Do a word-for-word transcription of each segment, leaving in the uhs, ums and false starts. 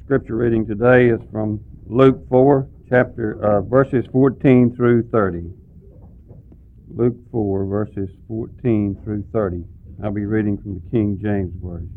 scripture reading today is from Luke four, chapter uh, verses fourteen through thirty. Luke four, verses fourteen through thirty. I'll be reading from the King James Version.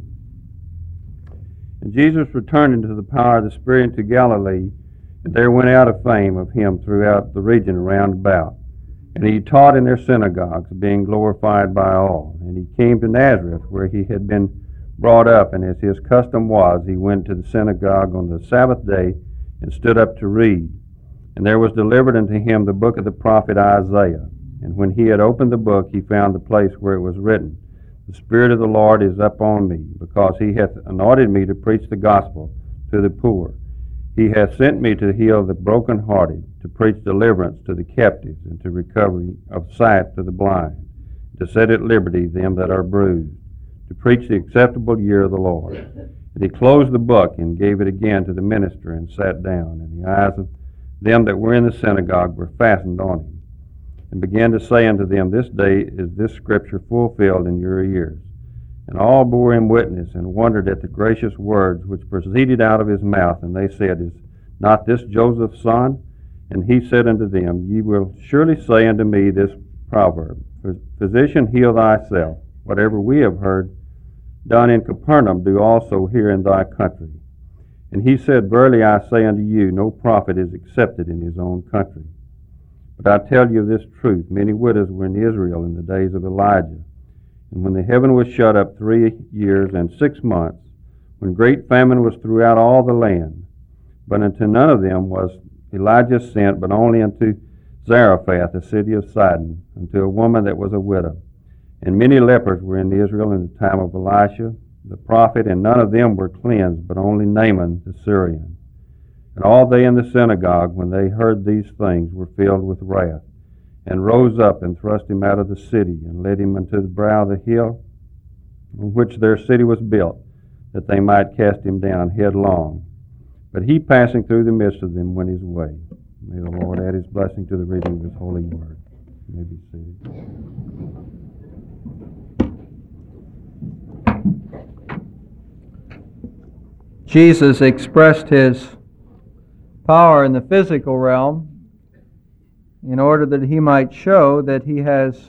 And Jesus returned into the power of the Spirit into Galilee, and there went out a fame of him throughout the region round about. And he taught in their synagogues, being glorified by all. And he came to Nazareth, where he had been brought up, and as his custom was, he went to the synagogue on the Sabbath day and stood up to read. And there was delivered unto him the book of the prophet Isaiah. And when he had opened the book, he found the place where it was written, The Spirit of the Lord is upon me, because he hath anointed me to preach the gospel to the poor. He hath sent me to heal the brokenhearted, to preach deliverance to the captives, and to recovery of sight to the blind, to set at liberty them that are bruised, to preach the acceptable year of the Lord. And he closed the book and gave it again to the minister and sat down. And the eyes of them that were in the synagogue were fastened on him, and began to say unto them, This day is this scripture fulfilled in your ears. And all bore him witness, and wondered at the gracious words which proceeded out of his mouth. And they said, Is not this Joseph's son? And he said unto them, Ye will surely say unto me this proverb, Physician, heal thyself. Whatever we have heard done in Capernaum, do also here in thy country. And he said, Verily I say unto you, no prophet is accepted in his own country. But I tell you this truth, many widows were in Israel in the days of Elijah, and when the heaven was shut up three years and six months, when great famine was throughout all the land. But unto none of them was Elijah sent, but only unto Zarephath, a city of Sidon, unto a woman that was a widow. And many lepers were in Israel in the time of Elisha the prophet, and none of them were cleansed, but only Naaman the Syrian. And all they in the synagogue, when they heard these things, were filled with wrath, and rose up and thrust him out of the city, and led him unto the brow of the hill on which their city was built, that they might cast him down headlong. But he, passing through the midst of them, went his way. May the Lord add his blessing to the reading of his holy word. You may be seated. Jesus expressed his power in the physical realm in order that he might show that he has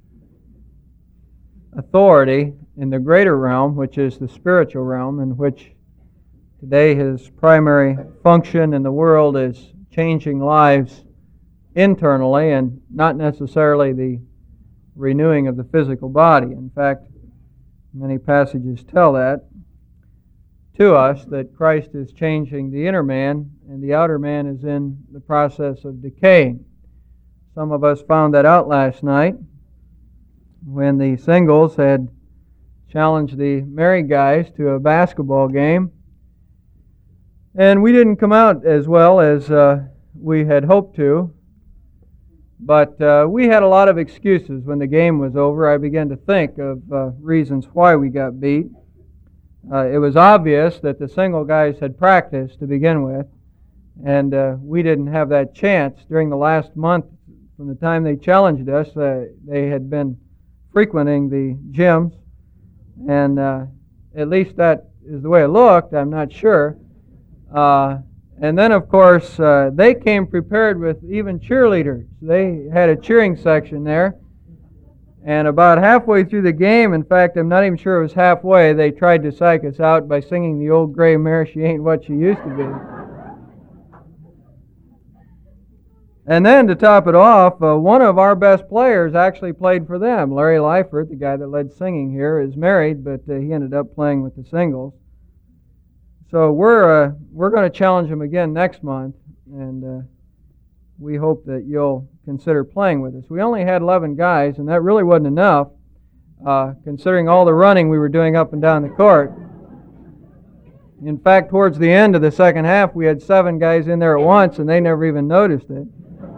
authority in the greater realm, which is the spiritual realm, in which today his primary function in the world is changing lives internally and not necessarily the renewing of the physical body. In fact, many passages tell that to us, that Christ is changing the inner man and the outer man is in the process of decaying. Some of us found that out last night when the singles had challenged the married guys to a basketball game. And we didn't come out as well as uh, we had hoped to. But uh, we had a lot of excuses when the game was over. I began to think of uh, reasons why we got beat. Uh, it was obvious that the single guys had practiced to begin with, and uh, we didn't have that chance. During the last month, from the time they challenged us, uh, they had been frequenting the gyms, and uh, at least that is the way it looked. I'm not sure. Uh, and then, of course, uh, they came prepared with even cheerleaders. They had a cheering section there. And about halfway through the game, in fact, I'm not even sure it was halfway, they tried to psych us out by singing the old gray mare, she ain't what she used to be. And then, to top it off, uh, one of our best players actually played for them. Larry Leifert, the guy that led singing here, is married, but uh, he ended up playing with the singles. So we're uh, we're going to challenge him again next month, and uh, we hope that you'll consider playing with us. We only had eleven guys, and that really wasn't enough, uh, considering all the running we were doing up and down the court. In fact, towards the end of the second half, we had seven guys in there at once, and they never even noticed it.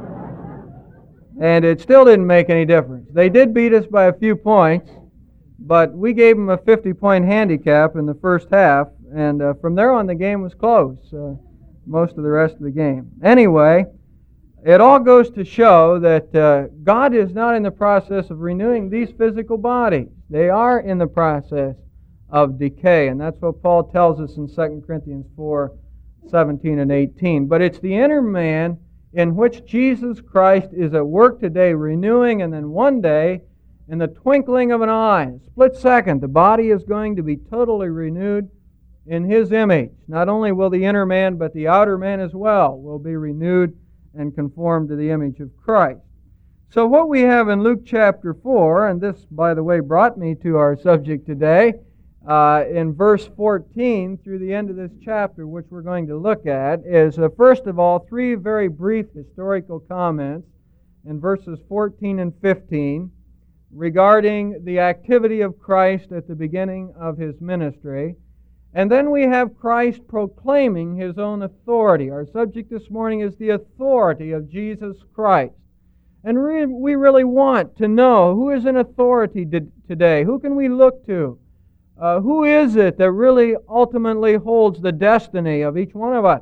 And it still didn't make any difference. They did beat us by a few points, but we gave them a fifty-point handicap in the first half, and uh, from there on the game was close, uh, most of the rest of the game. Anyway, it all goes to show that uh, God is not in the process of renewing these physical bodies. They are in the process of decay, and that's what Paul tells us in Second Corinthians four seventeen and eighteen. But it's the inner man in which Jesus Christ is at work today, renewing, and then one day, in the twinkling of an eye, a split second, the body is going to be totally renewed in His image. Not only will the inner man, but the outer man as well will be renewed and conformed to the image of Christ. So what we have in Luke chapter four, and this, by the way, brought me to our subject today, uh, in verse fourteen through the end of this chapter, which we're going to look at, is uh, first of all, three very brief historical comments in verses fourteen and fifteen regarding the activity of Christ at the beginning of His ministry. And then we have Christ proclaiming His own authority. Our subject this morning is the authority of Jesus Christ. And re- we really want to know who is in authority to- today. Who can we look to? Uh, who is it that really ultimately holds the destiny of each one of us?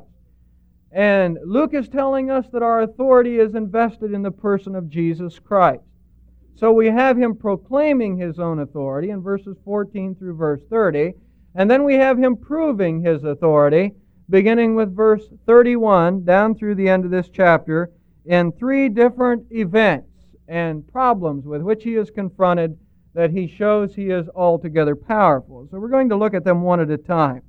And Luke is telling us that our authority is invested in the person of Jesus Christ. So we have Him proclaiming His own authority in verses fourteen through verse thirty. And then we have Him proving His authority, beginning with verse thirty-one down through the end of this chapter, in three different events and problems with which He is confronted that He shows He is altogether powerful. So we're going to look at them one at a time.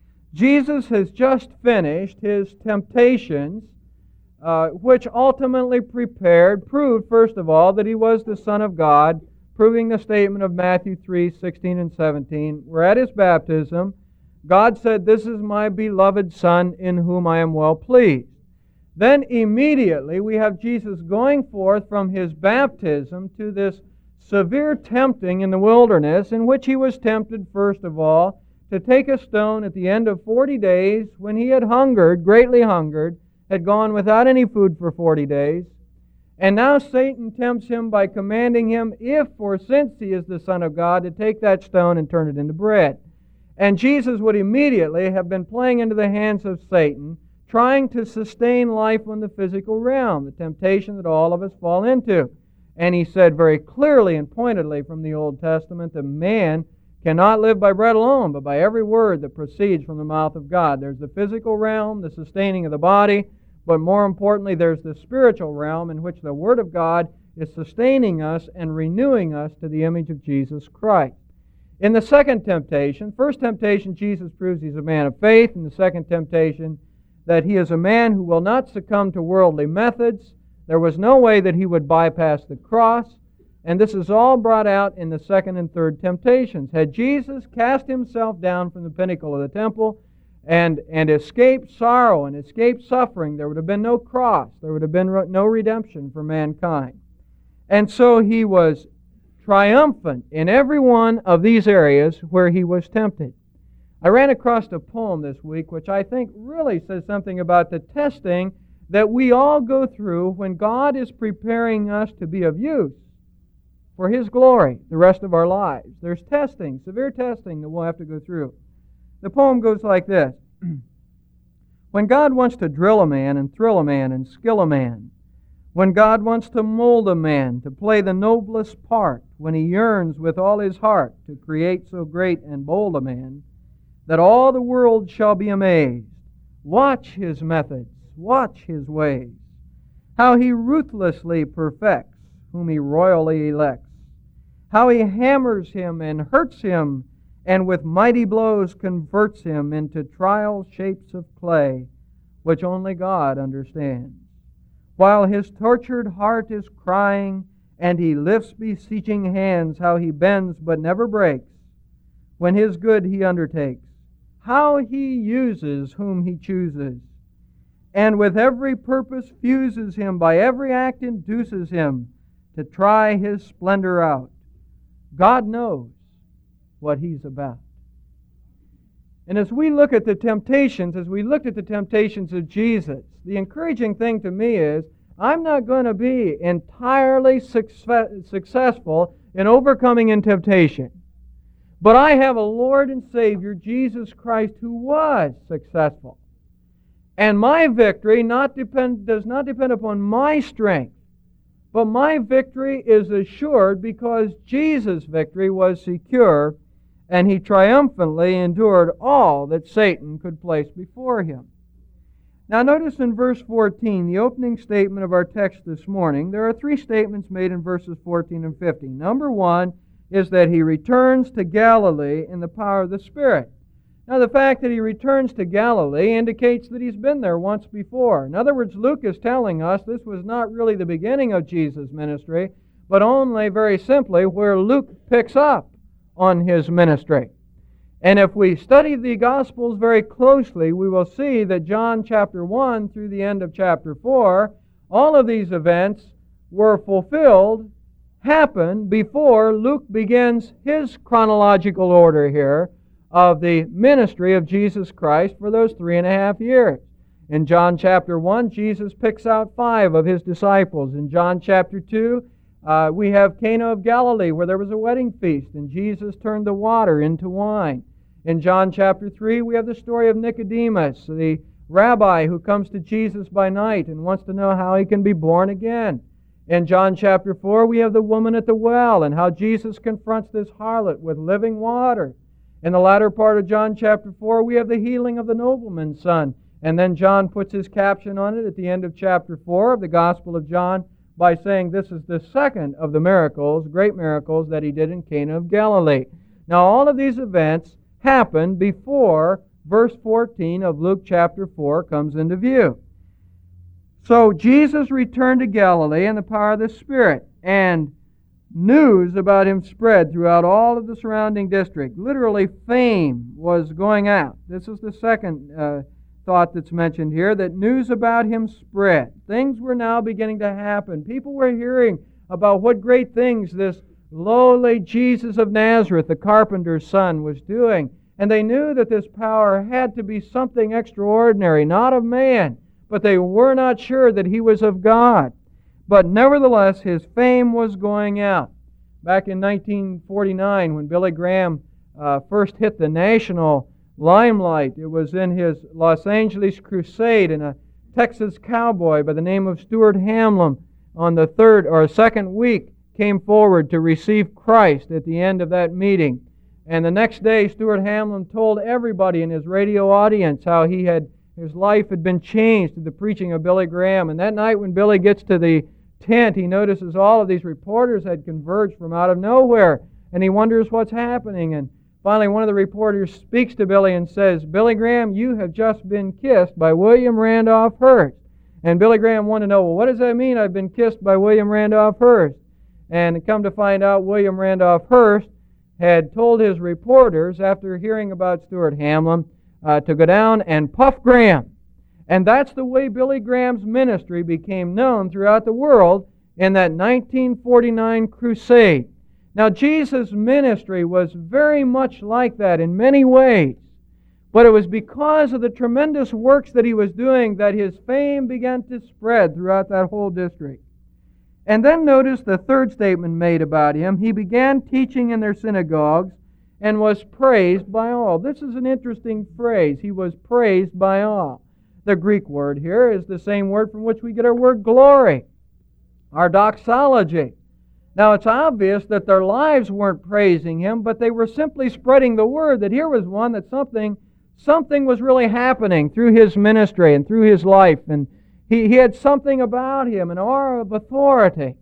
Jesus has just finished His temptations, uh, which ultimately prepared, proved, first of all, that He was the Son of God, proving the statement of Matthew three, sixteen and seventeen. We're at His baptism. God said, "This is my beloved Son, in whom I am well pleased." Then immediately we have Jesus going forth from His baptism to this severe tempting in the wilderness, in which He was tempted, first of all, to take a stone at the end of forty days, when He had hungered, greatly hungered, had gone without any food for forty days. And now Satan tempts Him by commanding Him, if, for since He is the Son of God, to take that stone and turn it into bread. And Jesus would immediately have been playing into the hands of Satan, trying to sustain life in the physical realm, the temptation that all of us fall into. And He said very clearly and pointedly from the Old Testament that man cannot live by bread alone, but by every word that proceeds from the mouth of God. There's the physical realm, the sustaining of the body, but more importantly, there's the spiritual realm in which the Word of God is sustaining us and renewing us to the image of Jesus Christ. In the second temptation, first temptation, Jesus proves He's a man of faith. In the second temptation, that He is a man who will not succumb to worldly methods. There was no way that He would bypass the cross. And this is all brought out in the second and third temptations. Had Jesus cast Himself down from the pinnacle of the temple and, and escaped sorrow and escaped suffering, there would have been no cross. There would have been no redemption for mankind. And so He was triumphant in every one of these areas where He was tempted. I ran across a poem this week which I think really says something about the testing that we all go through when God is preparing us to be of use for His glory the rest of our lives. There's testing, severe testing that we'll have to go through. The poem goes like this. When God wants to drill a man and thrill a man and skill a man, when God wants to mold a man to play the noblest part, when He yearns with all His heart to create so great and bold a man, that all the world shall be amazed, watch His methods, watch His ways, how He ruthlessly perfects whom He royally elects, how He hammers him and hurts him, and with mighty blows converts him into trial shapes of clay, which only God understands. While his tortured heart is crying, and he lifts beseeching hands, how He bends but never breaks, when His good He undertakes, how He uses whom He chooses, and with every purpose fuses him, by every act induces him to try His splendor out. God knows what He's about. And as we look at the temptations, as we looked at the temptations of Jesus, the encouraging thing to me is, I'm not going to be entirely success, successful in overcoming in temptation. But I have a Lord and Savior, Jesus Christ, who was successful. And my victory not depend, does not depend upon my strength, but my victory is assured because Jesus' victory was secure, and He triumphantly endured all that Satan could place before Him. Now notice in verse fourteen, the opening statement of our text this morning, there are three statements made in verses fourteen and fifteen. Number one is that he returns to Galilee in the power of the Spirit. Now the fact that he returns to Galilee indicates that he's been there once before. In other words, Luke is telling us this was not really the beginning of Jesus' ministry, but only very simply where Luke picks up on his ministry. And if we study the Gospels very closely, we will see that John chapter one through the end of chapter four, all of these events were fulfilled, happened before Luke begins his chronological order here of the ministry of Jesus Christ for those three and a half years. In John chapter one, Jesus picks out five of his disciples. In John chapter two, uh, we have Cana of Galilee where there was a wedding feast and Jesus turned the water into wine. In John chapter three, we have the story of Nicodemus, the rabbi who comes to Jesus by night and wants to know how he can be born again. In John chapter four, we have the woman at the well and how Jesus confronts this harlot with living water. In the latter part of John chapter four, we have the healing of the nobleman's son. And then John puts his caption on it at the end of chapter four of the Gospel of John by saying this is the second of the miracles, great miracles, that he did in Cana of Galilee. Now all of these events happened before verse fourteen of Luke chapter four comes into view. So Jesus returned to Galilee in the power of the Spirit, and news about him spread throughout all of the surrounding district. Literally, fame was going out. This is the second uh, thought that's mentioned here, that news about him spread. Things were now beginning to happen. People were hearing about what great things this lowly Jesus of Nazareth, the carpenter's son, was doing. And they knew that this power had to be something extraordinary, not of man, but they were not sure that he was of God. But nevertheless, his fame was going out. Back in nineteen forty-nine, when Billy Graham uh, first hit the national limelight, it was in his Los Angeles crusade, and a Texas cowboy by the name of Stuart Hamlin on the third or second week came forward to receive Christ at the end of that meeting. And the next day, Stuart Hamlin told everybody in his radio audience how he had his life had been changed through the preaching of Billy Graham. And that night when Billy gets to the tent, he notices all of these reporters had converged from out of nowhere, and he wonders what's happening. And finally, one of the reporters speaks to Billy and says, "Billy Graham, you have just been kissed by William Randolph Hearst." And Billy Graham wanted to know, well, what does that mean, I've been kissed by William Randolph Hearst? And come to find out, William Randolph Hearst had told his reporters, after hearing about Stuart Hamlin, uh, to go down and puff Graham. And that's the way Billy Graham's ministry became known throughout the world in that nineteen forty-nine crusade. Now, Jesus' ministry was very much like that in many ways, but it was because of the tremendous works that he was doing that his fame began to spread throughout that whole district. And then notice the third statement made about him. He began teaching in their synagogues and was praised by all. This is an interesting phrase. He was praised by all. The Greek word here is the same word from which we get our word glory, our doxology. Now, it's obvious that their lives weren't praising him, but they were simply spreading the word that here was one that something, something was really happening through his ministry and through his life, and he, he had something about him, an aura of authority.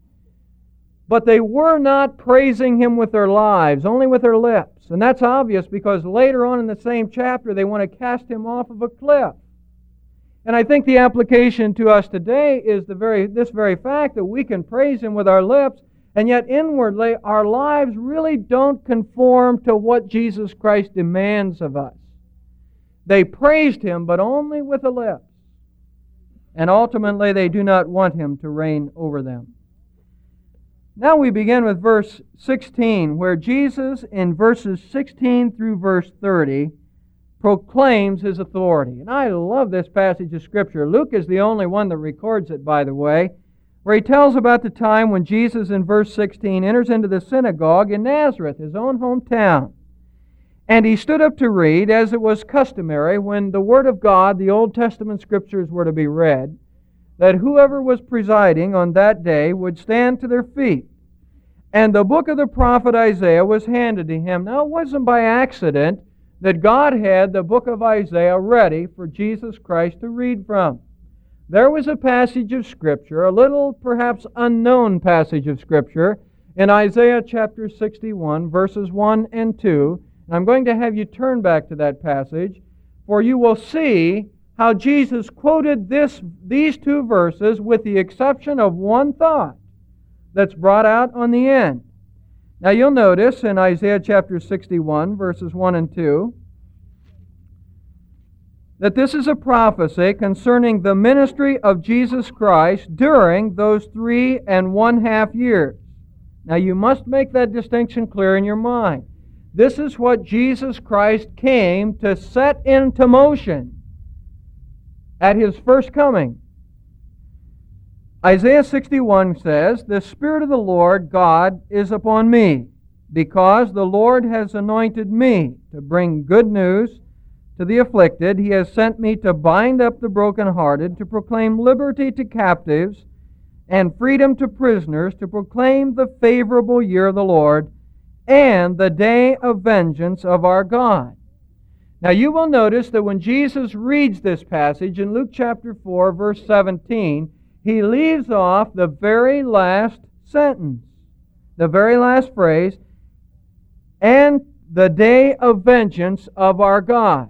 But they were not praising him with their lives, only with their lips. And that's obvious because later on in the same chapter, they want to cast him off of a cliff. And I think the application to us today is the very this very fact that we can praise him with our lips, and yet inwardly our lives really don't conform to what Jesus Christ demands of us. They praised him, but only with the lips. And ultimately they do not want him to reign over them. Now we begin with verse sixteen, where Jesus in verses sixteen through verse thirty proclaims his authority. And I love this passage of Scripture. Luke is the only one that records it, by the way, where he tells about the time when Jesus, in verse sixteen, enters into the synagogue in Nazareth, his own hometown. And he stood up to read, as it was customary when the Word of God, the Old Testament Scriptures, were to be read, that whoever was presiding on that day would stand to their feet. And the book of the prophet Isaiah was handed to him. Now, it wasn't by accident that God had the book of Isaiah ready for Jesus Christ to read from. There was a passage of Scripture, a little perhaps unknown passage of Scripture, in Isaiah chapter sixty-one, verses one and two. And I'm going to have you turn back to that passage, for you will see how Jesus quoted this, these two verses with the exception of one thought that's brought out on the end. Now you'll notice in Isaiah chapter sixty-one, verses one and two, that this is a prophecy concerning the ministry of Jesus Christ during those three and one half years. Now you must make that distinction clear in your mind. This is what Jesus Christ came to set into motion at His first coming. Isaiah sixty-one says, "The Spirit of the Lord God is upon me, because the Lord has anointed me to bring good news to the afflicted. He has sent me to bind up the brokenhearted, to proclaim liberty to captives, and freedom to prisoners, to proclaim the favorable year of the Lord, and the day of vengeance of our God." Now you will notice that when Jesus reads this passage in Luke chapter four, verse seventeen, He leaves off the very last sentence, the very last phrase, "and the day of vengeance of our God."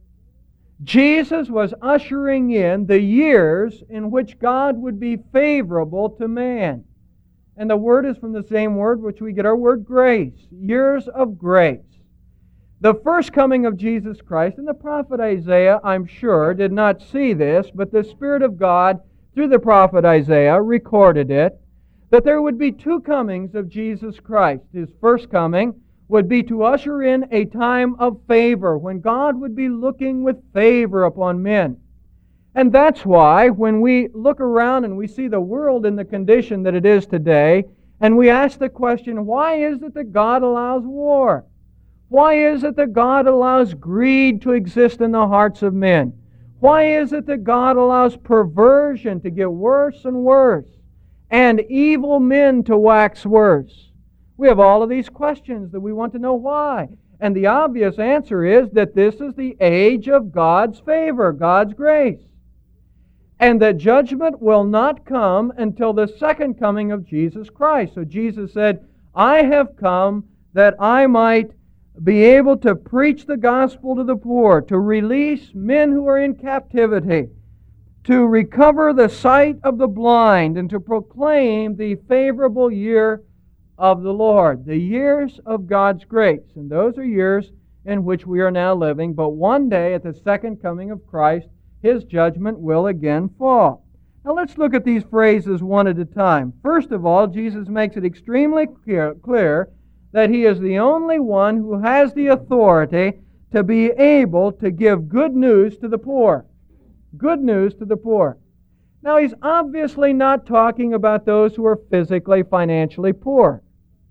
Jesus was ushering in the years in which God would be favorable to man. And the word is from the same word which we get our word grace, years of grace. The first coming of Jesus Christ, and the prophet Isaiah, I'm sure, did not see this, but the Spirit of God, through the prophet Isaiah, recorded it, that there would be two comings of Jesus Christ. His first coming would be to usher in a time of favor, when God would be looking with favor upon men. And that's why when we look around and we see the world in the condition that it is today, and we ask the question, why is it that God allows war? Why is it that God allows greed to exist in the hearts of men? Why is it that God allows perversion to get worse and worse, and evil men to wax worse? We have all of these questions that we want to know why. And the obvious answer is that this is the age of God's favor, God's grace. And that judgment will not come until the second coming of Jesus Christ. So Jesus said, "I have come that I might be able to preach the gospel to the poor, to release men who are in captivity, to recover the sight of the blind, and to proclaim the favorable year of the Lord," the years of God's grace. And those are years in which we are now living. But one day, at the second coming of Christ, His judgment will again fall. Now let's look at these phrases one at a time. First of all, Jesus makes it extremely clear, clear that He is the only one who has the authority to be able to give good news to the poor. Good news to the poor. Now He's obviously not talking about those who are physically, financially poor.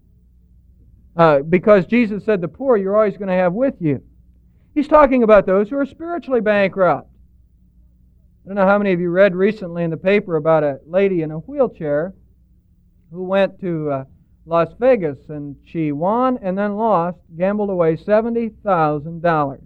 Uh, because Jesus said the poor you're always going to have with you. He's talking about those who are spiritually bankrupt. I don't know how many of you read recently in the paper about a lady in a wheelchair who went to uh, Las Vegas, and she won and then lost, gambled away seventy thousand dollars.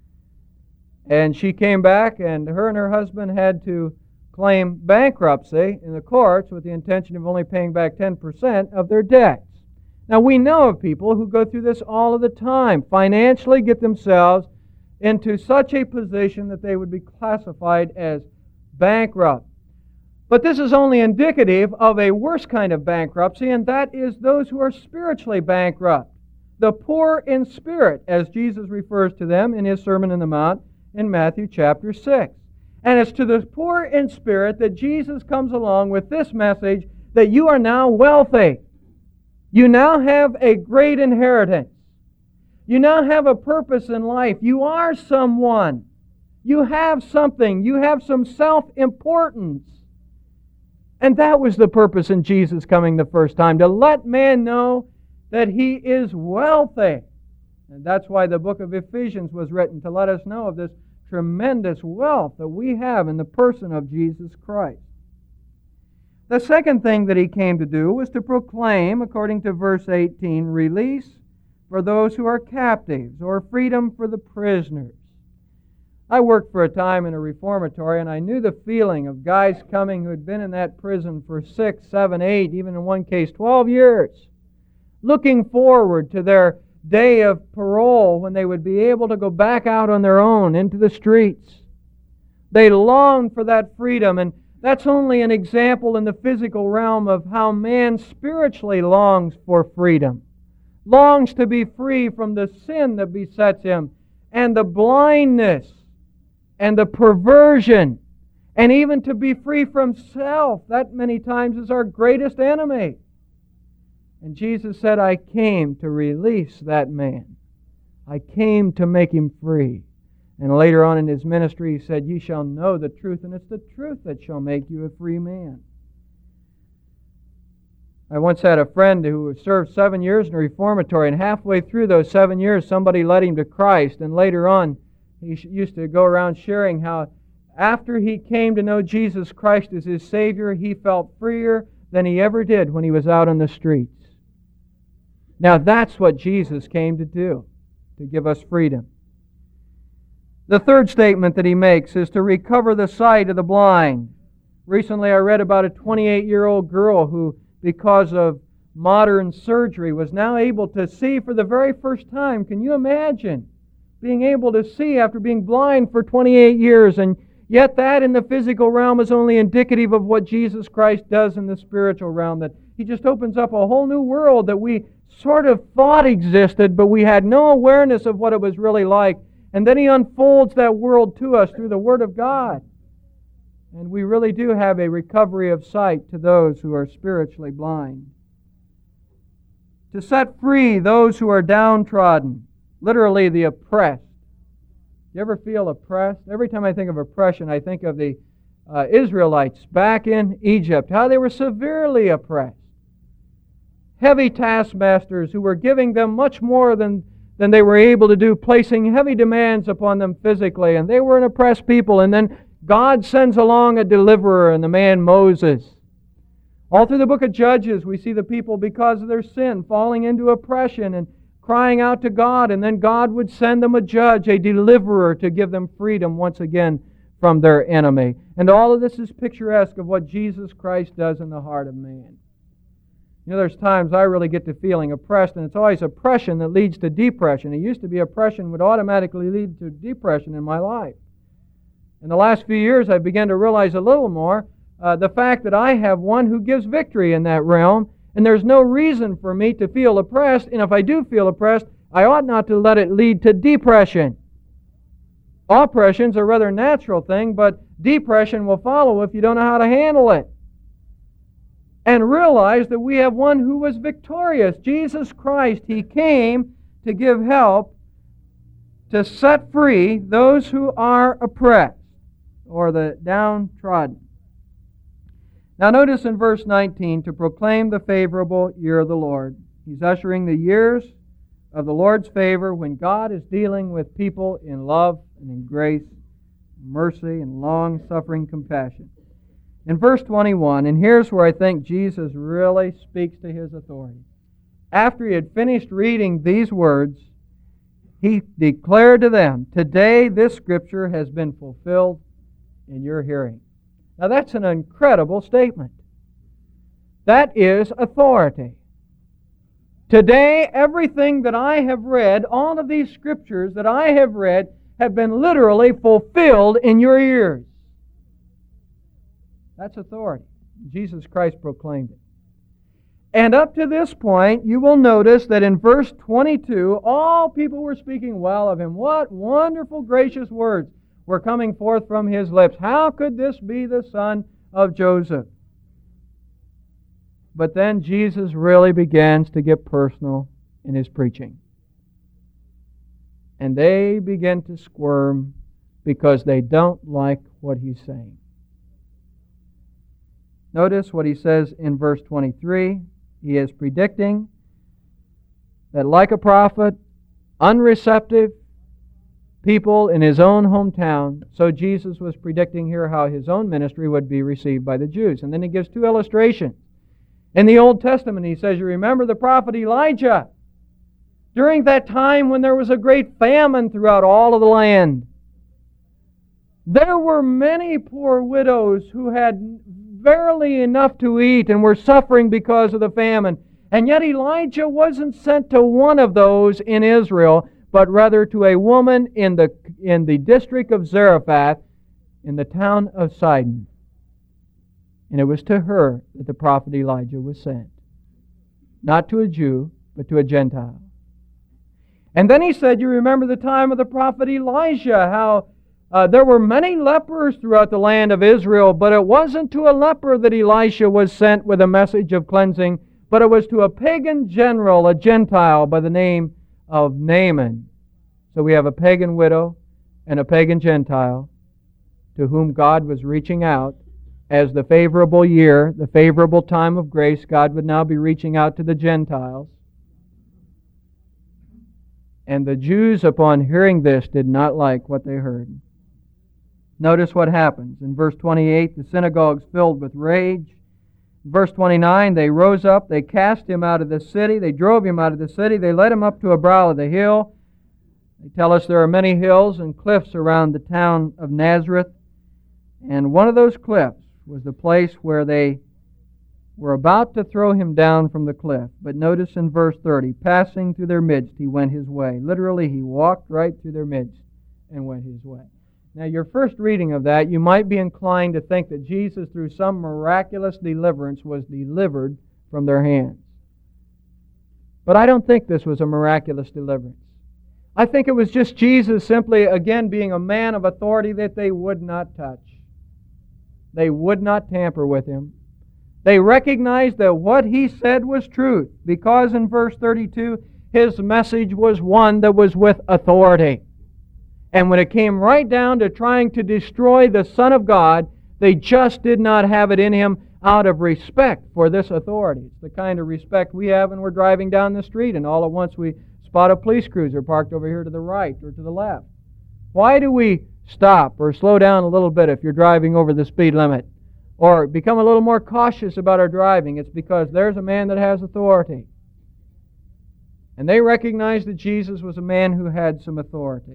And she came back, and her and her husband had to claim bankruptcy in the courts with the intention of only paying back ten percent of their debts. Now, we know of people who go through this all of the time, financially get themselves into such a position that they would be classified as bankrupt. But this is only indicative of a worse kind of bankruptcy, and that is those who are spiritually bankrupt. The poor in spirit, as Jesus refers to them in His Sermon on the Mount in Matthew chapter six. And it's to the poor in spirit that Jesus comes along with this message that you are now wealthy. You now have a great inheritance. You now have a purpose in life. You are someone. You have something. You have some self-importance. And that was the purpose in Jesus coming the first time, to let man know that he is wealthy. And that's why the book of Ephesians was written, to let us know of this tremendous wealth that we have in the person of Jesus Christ. The second thing that He came to do was to proclaim, according to verse eighteen, release for those who are captives, or freedom for the prisoners. I worked for a time in a reformatory, and I knew the feeling of guys coming who had been in that prison for six, seven, eight, even in one case, twelve years, looking forward to their day of parole when they would be able to go back out on their own into the streets. They longed for that freedom, and that's only an example in the physical realm of how man spiritually longs for freedom, longs to be free from the sin that besets him, and the blindness, and the perversion, and even to be free from self. That many times is our greatest enemy. And Jesus said, I came to release that man. I came to make him free. And later on in his ministry, he said, Ye shall know the truth, and it's the truth that shall make you a free man. I once had a friend who served seven years in a reformatory, and halfway through those seven years, somebody led him to Christ. And later on, he used to go around sharing how after he came to know Jesus Christ as his Savior, he felt freer than he ever did when he was out on the streets. Now that's what Jesus came to do, to give us freedom. The third statement that he makes is to recover the sight of the blind. Recently I read about a twenty-eight-year-old girl who, because of modern surgery, was now able to see for the very first time. Can you imagine being able to see after being blind for twenty-eight years? And yet that in the physical realm is only indicative of what Jesus Christ does in the spiritual realm, that He just opens up a whole new world that we sort of thought existed, but we had no awareness of what it was really like. And then He unfolds that world to us through the Word of God. And we really do have a recovery of sight to those who are spiritually blind. To set free those who are downtrodden, literally the oppressed. You ever feel oppressed? Every time I think of oppression, I think of the uh, Israelites back in Egypt, how they were severely oppressed. Heavy taskmasters who were giving them much more than, than they were able to do, placing heavy demands upon them physically, and they were an oppressed people. And then God sends along a deliverer, and the man Moses. All through the book of Judges, we see the people, because of their sin, falling into oppression and crying out to God, and then God would send them a judge, a deliverer, to give them freedom once again from their enemy. And all of this is picturesque of what Jesus Christ does in the heart of man. You know, there's times I really get to feeling oppressed, and it's always oppression that leads to depression. It used to be oppression would automatically lead to depression in my life. In the last few years, I began to realize a little more uh, the fact that I have one who gives victory in that realm, and there's no reason for me to feel oppressed, and if I do feel oppressed, I ought not to let it lead to depression. Oppression's a rather natural thing, but depression will follow if you don't know how to handle it. And realize that we have one who was victorious. Jesus Christ, He came to give help, to set free those who are oppressed, or the downtrodden. Now notice in verse nineteen, to proclaim the favorable year of the Lord. He's ushering the years of the Lord's favor when God is dealing with people in love and in grace, mercy, and long-suffering compassion. In verse twenty-one, and here's where I think Jesus really speaks to His authority. After He had finished reading these words, He declared to them, Today this Scripture has been fulfilled in your hearing. Now that's an incredible statement. That is authority. Today, everything that I have read, all of these Scriptures that I have read, have been literally fulfilled in your ears. That's authority. Jesus Christ proclaimed it. And up to this point, you will notice that in verse twenty-two, all people were speaking well of Him. What wonderful, gracious words were coming forth from His lips. How could this be the son of Joseph? But then Jesus really begins to get personal in His preaching. And they begin to squirm because they don't like what He's saying. Notice what He says in verse twenty-three. He is predicting that like a prophet, unreceptive people in His own hometown, so Jesus was predicting here how His own ministry would be received by the Jews. And then He gives two illustrations. In the Old Testament, He says, you remember the prophet Elijah. during that time when there was a great famine throughout all of the land. There were many poor widows who had barely enough to eat and were suffering because of the famine. And yet Elijah wasn't sent to one of those in Israel, but rather to a woman in the, in the district of Zarephath, in the town of Sidon. And it was to her that the prophet Elijah was sent. Not to a Jew, but to a Gentile. And then he said, you remember the time of the prophet Elijah, how uh, there were many lepers throughout the land of Israel, but it wasn't to a leper that Elisha was sent with a message of cleansing, but it was to a pagan general, a Gentile by the name of Naaman. So we have a pagan widow and a pagan Gentile to whom God was reaching out. As the favorable year, the favorable time of grace, God would now be reaching out to the Gentiles. And the Jews, upon hearing this, did not like what they heard. Notice what happens. In verse twenty-eight, the synagogues filled with rage. In verse twenty-nine, they rose up, they cast him out of the city, they drove him out of the city, they led him up to a brow of the hill. They tell us there are many hills and cliffs around the town of Nazareth. And one of those cliffs was the place where they were about to throw him down from the cliff. But notice in verse thirty, passing through their midst, he went his way. Literally, he walked right through their midst and went his way. Now, your first reading of that, you might be inclined to think that Jesus, through some miraculous deliverance, was delivered from their hands. But I don't think this was a miraculous deliverance. I think it was just Jesus simply, again, being a man of authority that they would not touch. They would not tamper with him. They recognized that what he said was truth, because in verse thirty-two, his message was one that was with authority. And when it came right down to trying to destroy the Son of God, they just did not have it in him out of respect for this authority. It's the kind of respect we have when we're driving down the street and all at once we spot a police cruiser parked over here to the right or to the left. Why do we stop or slow down a little bit if you're driving over the speed limit? Or become a little more cautious about our driving? It's because there's a man that has authority. And they recognized that Jesus was a man who had some authority.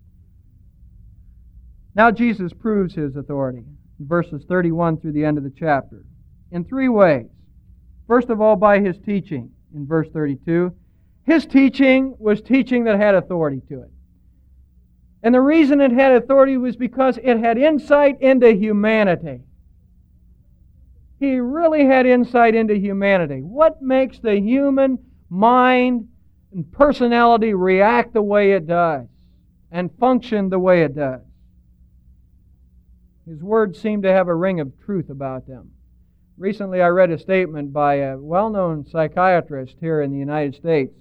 Now Jesus proves his authority in verses thirty-one through the end of the chapter in three ways. First of all, by his teaching in verse thirty-two. His teaching was teaching that had authority to it. And the reason it had authority was because it had insight into humanity. He really had insight into humanity. What makes the human mind and personality react the way it does and function the way it does? His words seem to have a ring of truth about them. Recently I read a statement by a well-known psychiatrist here in the United States,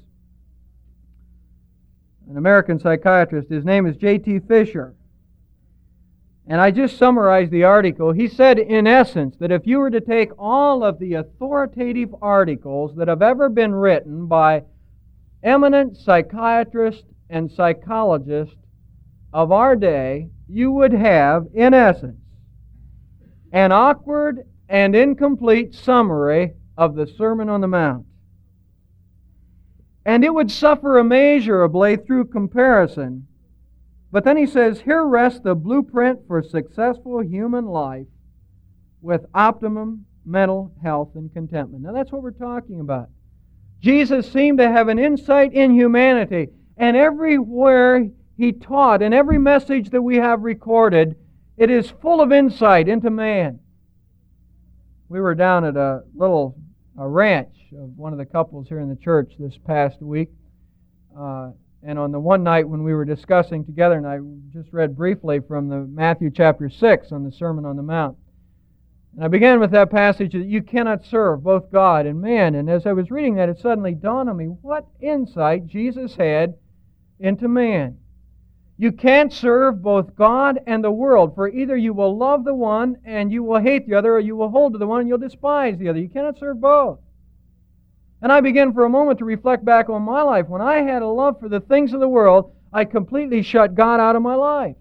an American psychiatrist. His name is J T Fisher. And I just summarized the article. He said, in essence, that if you were to take all of the authoritative articles that have ever been written by eminent psychiatrists and psychologists of our day, you would have, in essence, an awkward and incomplete summary of the Sermon on the Mount. And it would suffer immeasurably through comparison. But then he says, here rests the blueprint for successful human life with optimum mental health and contentment. Now that's what we're talking about. Jesus seemed to have an insight in humanity, and everywhere he taught, and every message that we have recorded, it is full of insight into man. We were down at a little a ranch of one of the couples here in the church this past week. Uh, and on the one night when we were discussing together, and I just read briefly from the Matthew chapter six on the Sermon on the Mount. And I began with that passage that you cannot serve both God and man. And as I was reading that, it suddenly dawned on me what insight Jesus had into man. You can't serve both God and the world, for either you will love the one and you will hate the other, or you will hold to the one and you'll despise the other. You cannot serve both. And I began for a moment to reflect back on my life. When I had a love for the things of the world, I completely shut God out of my life.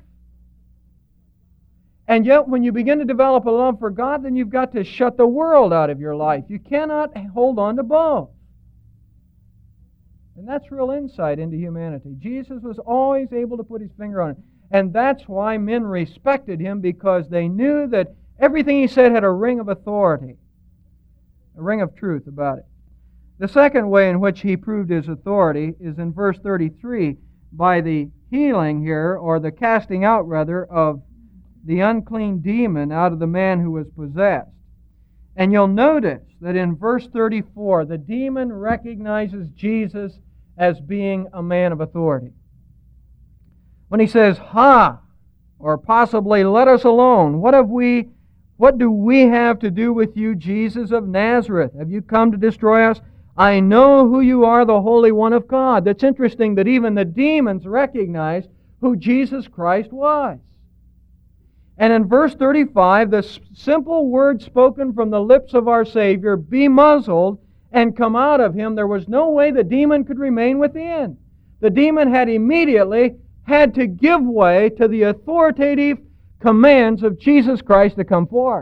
And yet, when you begin to develop a love for God, then you've got to shut the world out of your life. You cannot hold on to both. And that's real insight into humanity. Jesus was always able to put his finger on it. And that's why men respected him, because they knew that everything he said had a ring of authority, a ring of truth about it. The second way in which he proved his authority is in verse thirty-three, by the healing here, or the casting out rather, of the unclean demon out of the man who was possessed. And you'll notice that in verse thirty-four, the demon recognizes Jesus as being a man of authority. When he says, "Ha!" or possibly, "Let us alone. What have we, what do we have to do with you, Jesus of Nazareth? Have you come to destroy us? I know who you are, the Holy One of God." That's interesting that even the demons recognized who Jesus Christ was. And in verse thirty-five, the simple word spoken from the lips of our Savior, "Be muzzled and come out of him," there was no way the demon could remain within. The demon had immediately had to give way to the authoritative commands of Jesus Christ to come forth.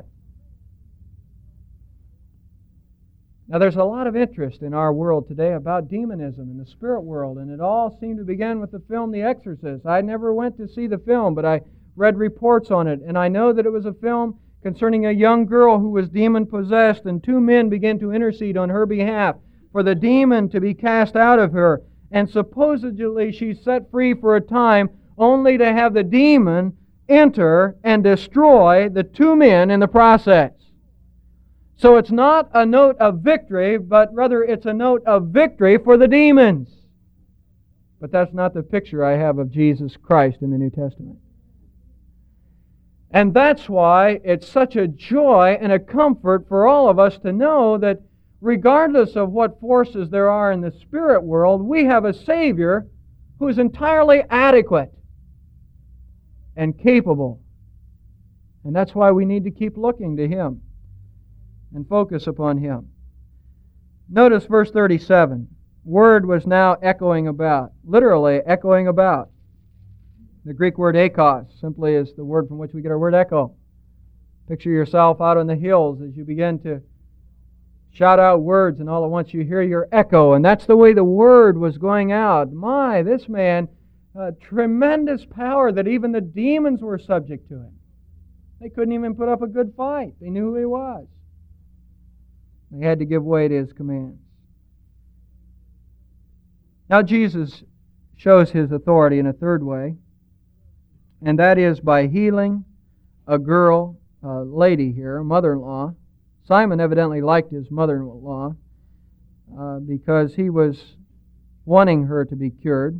Now, there's a lot of interest in our world today about demonism in the spirit world, and it all seemed to begin with the film The Exorcist. I never went to see the film, but I read reports on it, and I know that it was a film concerning a young girl who was demon-possessed, and two men began to intercede on her behalf for the demon to be cast out of her. And supposedly she's set free for a time, only to have the demon enter and destroy the two men in the process. So it's not a note of victory, but rather it's a note of victory for the demons. But that's not the picture I have of Jesus Christ in the New Testament. And that's why it's such a joy and a comfort for all of us to know that regardless of what forces there are in the spirit world, we have a Savior who is entirely adequate and capable. And that's why we need to keep looking to Him and focus upon Him. Notice verse thirty-seven. Word was now echoing about, literally echoing about. The Greek word ekos simply is the word from which we get our word echo. Picture yourself out on the hills as you begin to shout out words, and all at once you hear your echo. And that's the way the word was going out. My, this man, uh, tremendous power that even the demons were subject to him. They couldn't even put up a good fight. They knew who he was. They had to give way to his commands. Now Jesus shows his authority in a third way, and that is by healing a girl, a lady here, a mother-in-law. Simon evidently liked his mother-in-law uh, because he was wanting her to be cured.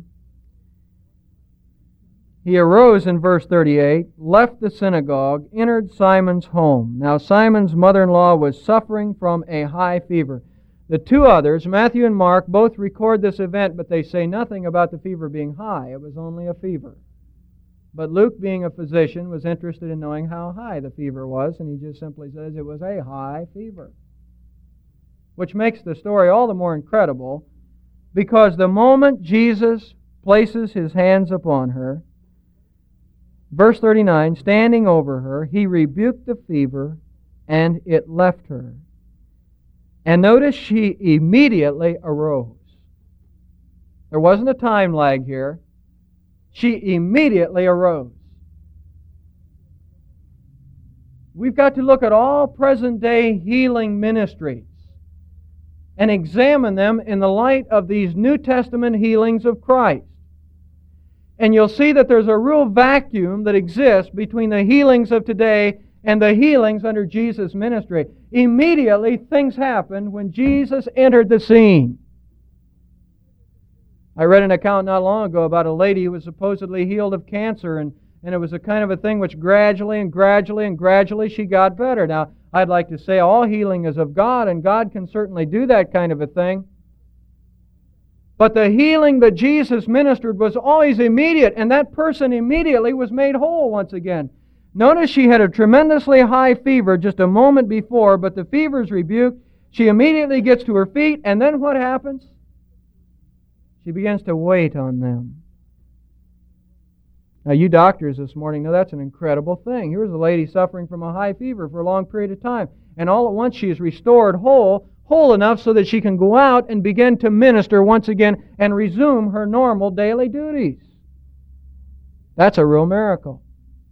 He arose in verse thirty-eight, left the synagogue, entered Simon's home. Now Simon's mother-in-law was suffering from a high fever. The two others, Matthew and Mark, both record this event, but they say nothing about the fever being high. It was only a fever. But Luke, being a physician, was interested in knowing how high the fever was, and he just simply says it was a high fever. Which makes the story all the more incredible, because the moment Jesus places his hands upon her, verse thirty-nine, standing over her, he rebuked the fever, and it left her. And notice she immediately arose. There wasn't a time lag here. She immediately arose. We've got to look at all present-day healing ministries and examine them in the light of these New Testament healings of Christ. And you'll see that there's a real vacuum that exists between the healings of today and the healings under Jesus' ministry. Immediately, things happened when Jesus entered the scene. I read an account not long ago about a lady who was supposedly healed of cancer, and, and it was a kind of a thing which gradually and gradually and gradually she got better. Now, I'd like to say all healing is of God, and God can certainly do that kind of a thing. But the healing that Jesus ministered was always immediate, and that person immediately was made whole once again. Notice she had a tremendously high fever just a moment before, but the fever is rebuked. She immediately gets to her feet, and then what happens? She begins to wait on them. Now, you doctors this morning know that's an incredible thing. Here's a lady suffering from a high fever for a long period of time, and all at once she is restored whole, whole enough so that she can go out and begin to minister once again and resume her normal daily duties. That's a real miracle.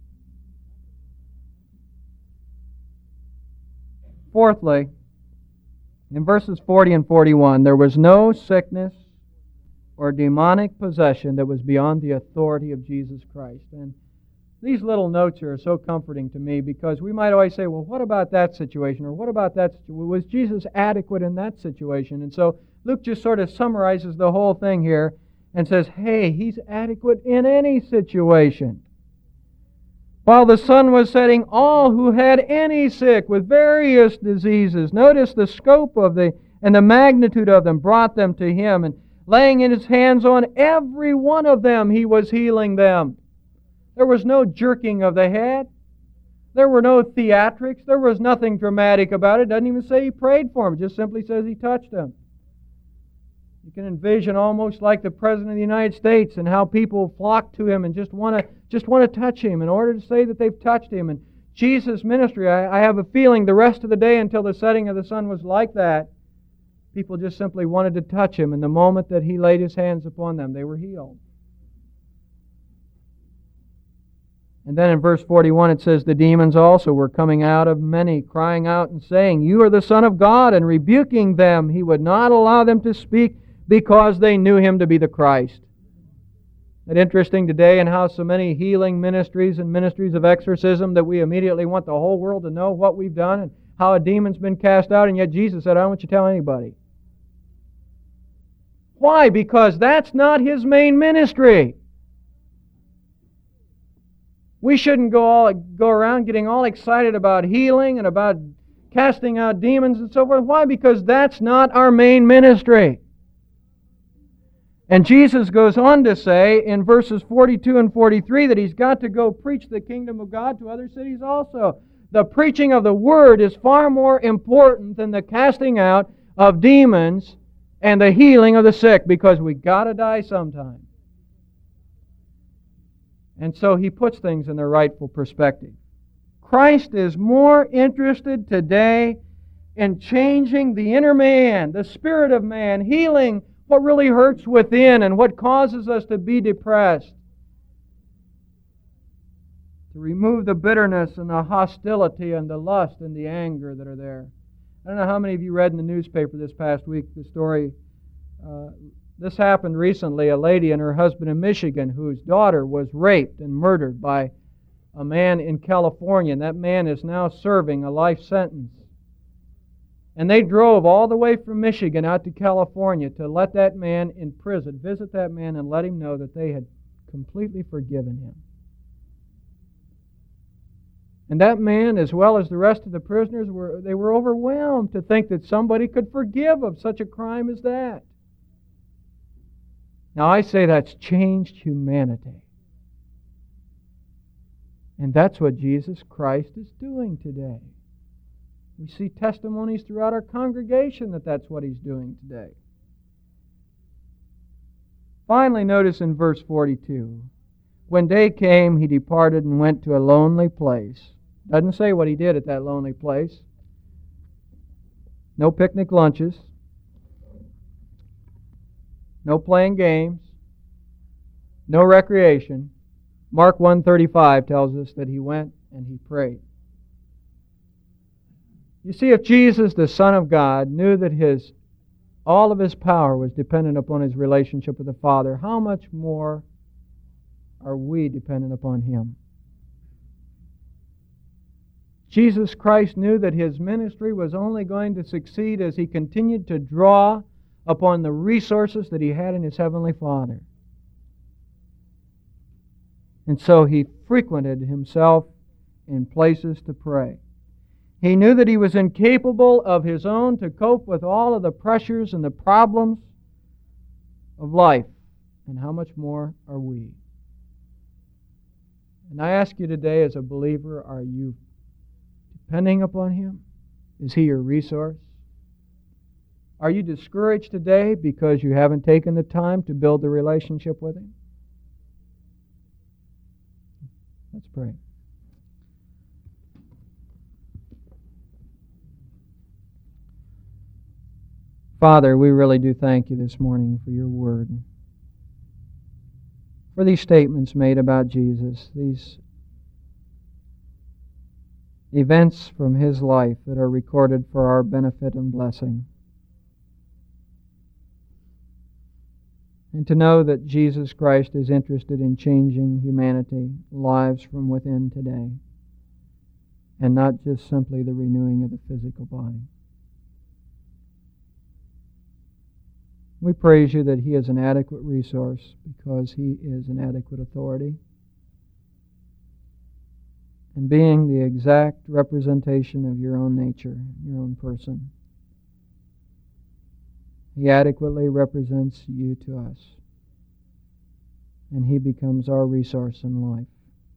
Fourthly, in verses forty and forty-one, there was no sickness or demonic possession that was beyond the authority of Jesus Christ. And these little notes here are so comforting to me, because we might always say, well, what about that situation? Or what about that situation? Was Jesus adequate in that situation? And so Luke just sort of summarizes the whole thing here and says, hey, He's adequate in any situation. While the sun was setting, all who had any sick with various diseases, notice the scope of the and the magnitude of them, brought them to Him, and laying in His hands on every one of them, He was healing them. There was no jerking of the head. There were no theatrics. There was nothing dramatic about it. It doesn't even say He prayed for them. It just simply says He touched them. You can envision almost like the President of the United States and how people flock to Him and just want to just want to touch Him in order to say that they've touched Him. And Jesus' ministry, I, I have a feeling the rest of the day until the setting of the sun was like that. People just simply wanted to touch Him, and the moment that He laid His hands upon them, they were healed. And then in verse forty-one it says, the demons also were coming out of many, crying out and saying, You are the Son of God, and rebuking them, He would not allow them to speak, because they knew Him to be the Christ. Isn't it interesting today in how so many healing ministries and ministries of exorcism that we immediately want the whole world to know what we've done and how a demon's been cast out, and yet Jesus said, I don't want you to tell anybody. Why? Because that's not His main ministry. We shouldn't go all go around getting all excited about healing and about casting out demons and so forth. Why? Because that's not our main ministry. And Jesus goes on to say in verses forty-two and forty-three that He's got to go preach the kingdom of God to other cities also. The preaching of the Word is far more important than the casting out of demons and the healing of the sick, because we got to die sometime. And so He puts things in their rightful perspective. Christ is more interested today in changing the inner man, the spirit of man, healing what really hurts within and what causes us to be depressed. To remove the bitterness and the hostility and the lust and the anger that are there. I don't know how many of you read in the newspaper this past week the story. Uh, this happened recently. A lady and her husband in Michigan whose daughter was raped and murdered by a man in California. And that man is now serving a life sentence. And they drove all the way from Michigan out to California to let that man in prison, visit that man and let him know that they had completely forgiven him. And that man, as well as the rest of the prisoners, were they were overwhelmed to think that somebody could forgive of such a crime as that. Now I say that's changed humanity. And that's what Jesus Christ is doing today. We see testimonies throughout our congregation that that's what He's doing today. Finally, notice in verse forty-two, when day came, He departed and went to a lonely place. Doesn't say what He did at that lonely place. No picnic lunches. No playing games. No recreation. Mark one thirty-five tells us that He went and He prayed. You see, if Jesus, the Son of God, knew that his all of His power was dependent upon His relationship with the Father, how much more are we dependent upon Him? Jesus Christ knew that His ministry was only going to succeed as He continued to draw upon the resources that He had in His Heavenly Father. And so He frequented Himself in places to pray. He knew that He was incapable of His own to cope with all of the pressures and the problems of life. And how much more are we? And I ask you today, as a believer, are you depending upon Him? Is He your resource? Are you discouraged today because you haven't taken the time to build the relationship with Him? Let's pray. Father, we really do thank you this morning for your word, for these statements made about Jesus, these events from his life that are recorded for our benefit and blessing. And to know that Jesus Christ is interested in changing humanity, lives from within today, and not just simply the renewing of the physical body. We praise you that he is an adequate resource because he is an adequate authority. And being the exact representation of your own nature, your own person, he adequately represents you to us. And he becomes our resource in life.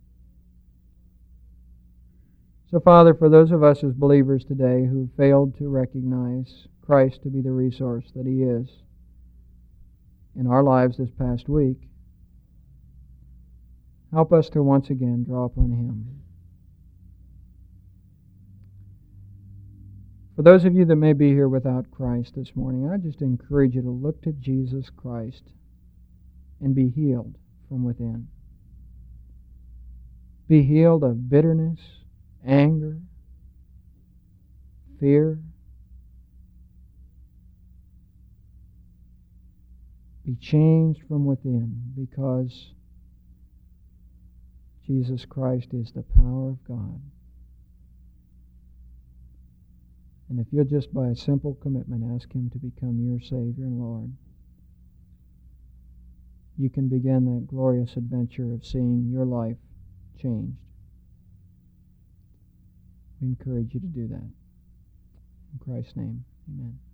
So, Father, for those of us as believers today who failed to recognize Christ to be the resource that he is in our lives this past week, help us to once again draw upon him. For those of you that may be here without Christ this morning, I just encourage you to look to Jesus Christ and be healed from within. Be healed of bitterness, anger, fear. Be changed from within because Jesus Christ is the power of God. And if you'll just by a simple commitment ask him to become your Savior and Lord, you can begin that glorious adventure of seeing your life changed. We encourage you to do that. In Christ's name, amen.